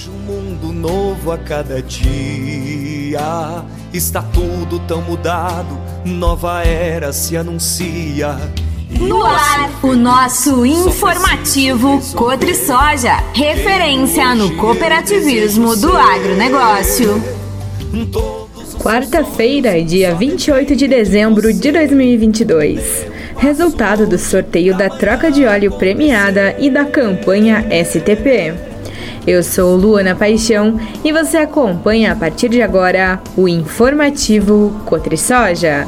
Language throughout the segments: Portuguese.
Vejo um mundo novo a cada dia. Está tudo tão mudado, nova era se anuncia. No ar, o nosso informativo Cotrisoja, referência no cooperativismo do agronegócio. Quarta-feira, dia 28 de dezembro de 2022. Resultado do sorteio da troca de óleo premiada e da campanha STP. Eu sou Luana Paixão e você acompanha a partir de agora o informativo Cotrisoja.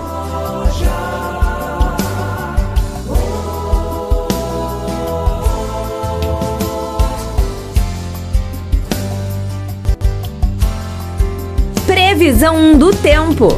Previsão do tempo.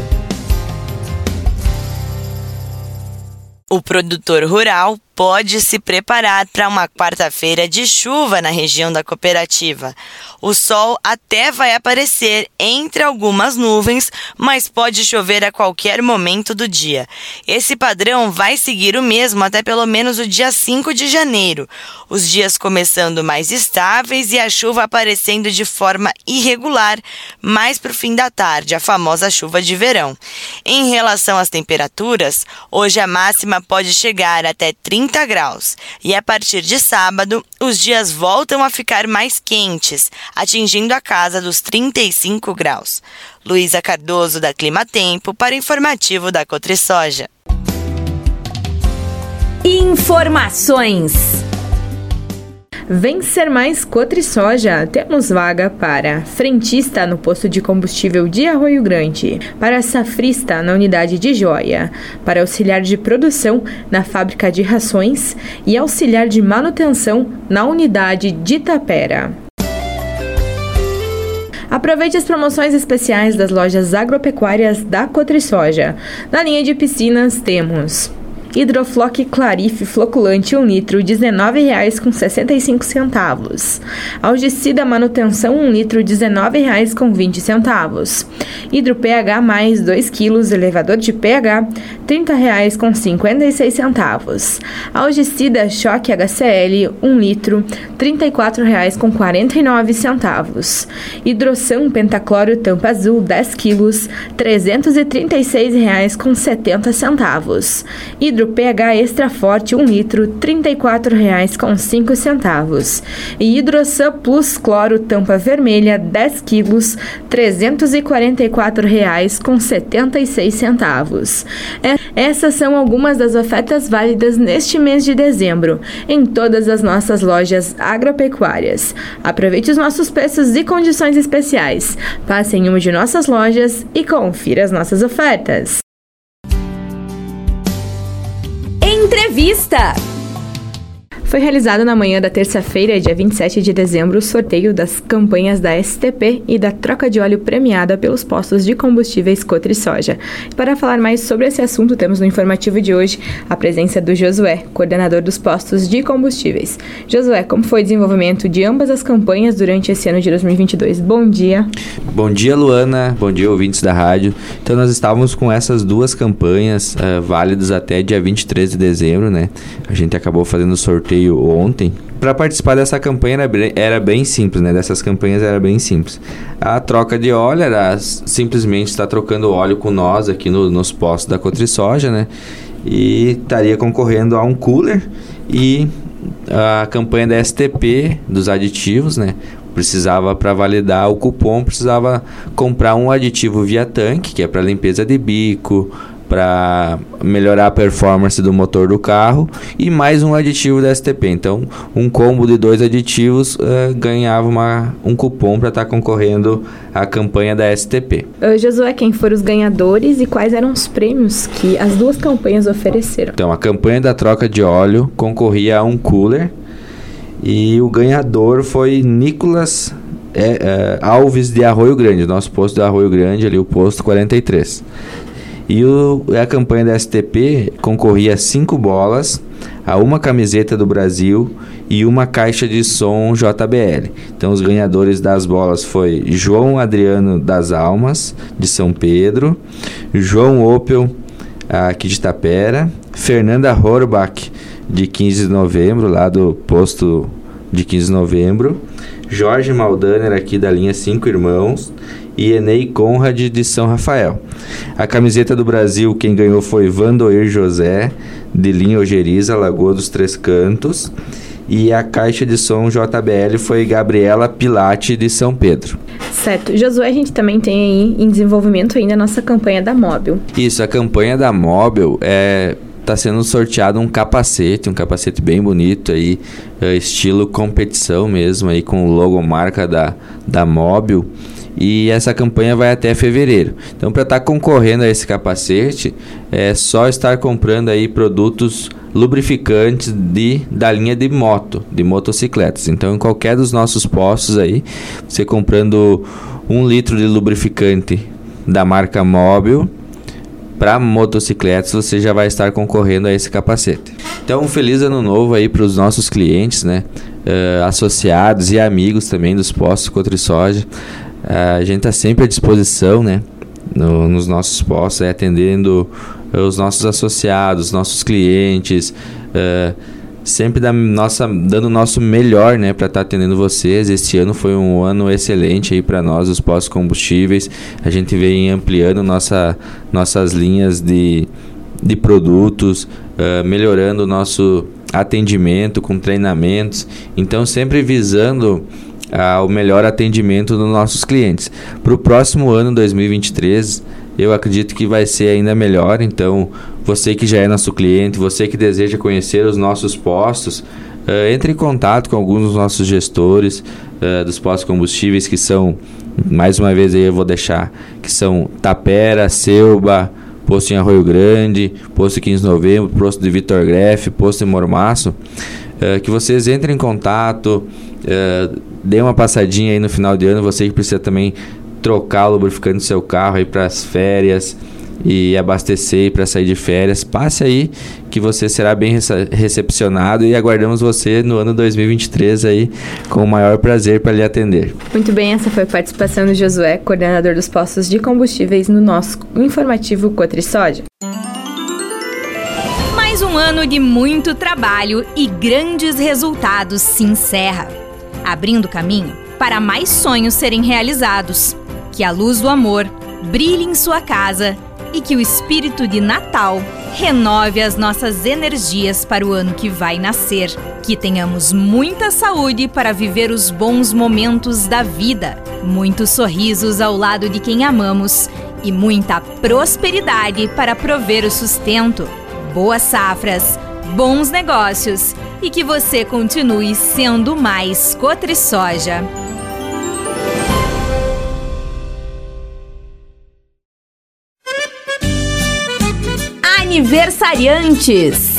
O produtor rural pode se preparar para uma quarta-feira de chuva na região da cooperativa. O sol até vai aparecer entre algumas nuvens, mas pode chover a qualquer momento do dia. Esse padrão vai seguir o mesmo até pelo menos o dia 5 de janeiro. Os dias começando mais estáveis e a chuva aparecendo de forma irregular, mais para o fim da tarde, a famosa chuva de verão. Em relação às temperaturas, hoje a máxima pode chegar até 30 graus. E a partir de sábado, os dias voltam a ficar mais quentes, atingindo a casa dos 35 graus. Luísa Cardoso, da Climatempo, para o informativo da Cotrisoja. Informações. Vem ser mais Cotrisoja, temos vaga para frentista no posto de combustível de Arroio Grande, para safrista na unidade de Joia, para auxiliar de produção na fábrica de rações e auxiliar de manutenção na unidade de Itapera. Aproveite as promoções especiais das lojas agropecuárias da Cotrisoja. Na linha de piscinas temos Hidrofloc Clarife Floculante 1 litro, R$ 19,65. Algicida Manutenção 1 litro, R$ 19,20. Hidro pH mais 2 kg, elevador de pH, R$ 30,56. Algicida Choque HCl 1 litro, R$ 34,49. Hidroção Pentacloro Tampa Azul 10 kg, R$ 336,70. Hidro pH Extra Forte 1 litro, R$ 34,05. E Hidrosan Plus Cloro Tampa Vermelha 10 kg, R$ 344,76. Essas são algumas das ofertas válidas neste mês de dezembro, em todas as nossas lojas agropecuárias. Aproveite os nossos preços e condições especiais. Passe em uma de nossas lojas e confira as nossas ofertas. Entrevista. Foi realizado na manhã da terça-feira, dia 27 de dezembro, o sorteio das campanhas da STP e da troca de óleo premiada pelos postos de combustíveis Cotrisoja. Para falar mais sobre esse assunto, temos no informativo de hoje a presença do Josué, coordenador dos postos de combustíveis. Josué, como foi o desenvolvimento de ambas as campanhas durante esse ano de 2022? Bom dia. Bom dia, Luana. Bom dia, ouvintes da rádio. Então, nós estávamos com essas duas campanhas válidas até dia 23 de dezembro, né? A gente acabou fazendo o sorteio ontem. Para participar dessa campanha era bem simples, né? Dessas campanhas era bem simples. A troca de óleo era simplesmente estar trocando óleo com nós aqui nos postos da Cotrisoja, né? E estaria concorrendo a um cooler. E a campanha da STP, dos aditivos, né? Precisava, para validar o cupom, precisava comprar um aditivo via tanque, que é para limpeza de bico, para melhorar a performance do motor do carro, e mais um aditivo da STP. Então, um combo de 2 aditivos ganhava um cupom para estar concorrendo à campanha da STP. Josué, quem foram os ganhadores e quais eram os prêmios que as duas campanhas ofereceram? Então, a campanha da troca de óleo concorria a um cooler e o ganhador foi Nicolas Alves de Arroio Grande, nosso posto de Arroio Grande, ali o posto 43. E a campanha da STP concorria a 5 bolas, a uma camiseta do Brasil e uma caixa de som JBL. Então, os ganhadores das bolas foi João Adriano das Almas, de São Pedro, João Opel, aqui de Itapera, Fernanda Horbach, de 15 de novembro, lá do posto de 15 de novembro, Jorge Maldaner aqui da linha 5 Irmãos e Enei Conrad de São Rafael. A camiseta do Brasil, quem ganhou foi Vandoir José, de linha Ojeriza, Lagoa dos Três Cantos. E a caixa de som JBL foi Gabriela Pilate de São Pedro. Certo. Josué, a gente também tem aí em desenvolvimento ainda a nossa campanha da Móbil. Isso, a campanha da Móbil tá sendo sorteado um capacete bem bonito aí, estilo competição mesmo, aí com o logomarca da Móbil. E essa campanha vai até fevereiro. Então, para estar concorrendo a esse capacete, é só estar comprando aí produtos lubrificantes da linha de motocicletas. Então, em qualquer dos nossos postos aí, você comprando 1 litro de lubrificante da marca Móbil para motocicletas, você já vai estar concorrendo a esse capacete. Então, um feliz ano novo aí para os nossos clientes, né? Associados e amigos também dos postos Cotrisoja. A gente está sempre à disposição, né, nos nossos postos, atendendo os nossos associados, nossos clientes, sempre dando o nosso melhor, né, para estar atendendo vocês. Este ano foi um ano excelente aí para nós, os postos combustíveis. A gente vem ampliando nossas linhas de produtos, melhorando o nosso atendimento com treinamentos. Então, sempre visando o melhor atendimento dos nossos clientes. Para o próximo ano, 2023, eu acredito que vai ser ainda melhor. Então, você que já é nosso cliente, você que deseja conhecer os nossos postos, entre em contato com alguns dos nossos gestores dos postos combustíveis, que são, mais uma vez aí eu vou deixar, que são Tapera, Selba, posto em Arroio Grande, posto 15 de novembro, posto de Vitor Greff, posto em Mormaço, que vocês entrem em contato, dê uma passadinha aí no final de ano. Você que precisa também trocar o lubrificante do seu carro aí para as férias e abastecer para sair de férias, passe aí que você será bem recepcionado, e aguardamos você no ano 2023 aí com o maior prazer para lhe atender. Muito bem, essa foi a participação do Josué, coordenador dos postos de combustíveis, no nosso informativo Cotrisoja. Mais um ano de muito trabalho e grandes resultados se encerra, abrindo caminho para mais sonhos serem realizados. Que a luz do amor brilhe em sua casa e que o espírito de Natal renove as nossas energias para o ano que vai nascer. Que tenhamos muita saúde para viver os bons momentos da vida, muitos sorrisos ao lado de quem amamos e muita prosperidade para prover o sustento. Boas safras, bons negócios e que você continue sendo mais Cotrisoja. Aniversariantes.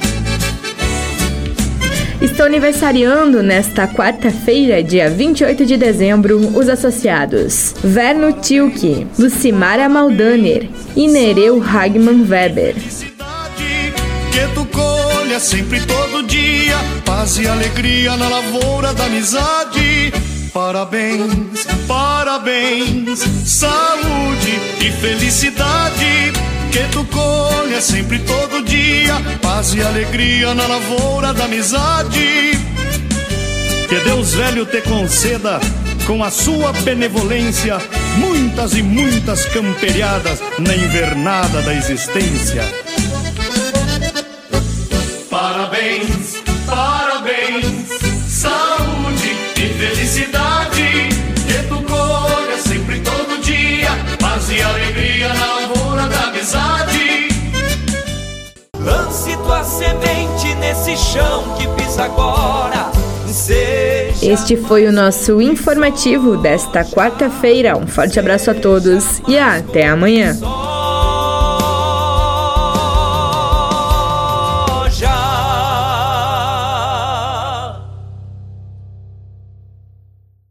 Estão aniversariando nesta quarta-feira, dia 28 de dezembro, os associados Verno Tilke, Lucimara Maldaner e Nereu Hagman Weber. Que tu colha sempre todo dia, paz e alegria na lavoura da amizade. Parabéns, parabéns, saúde e felicidade. Que tu colha sempre todo dia, paz e alegria na lavoura da amizade. Que Deus velho te conceda, com a sua benevolência, muitas e muitas camperiadas na invernada da existência. Parabéns, parabéns, saúde e felicidade. Que tu colha sempre todo dia, paz e alegria na lavoura da amizade. Lance tua semente nesse chão que pisa agora. Este foi o nosso informativo desta quarta-feira. Um forte abraço a todos e até amanhã.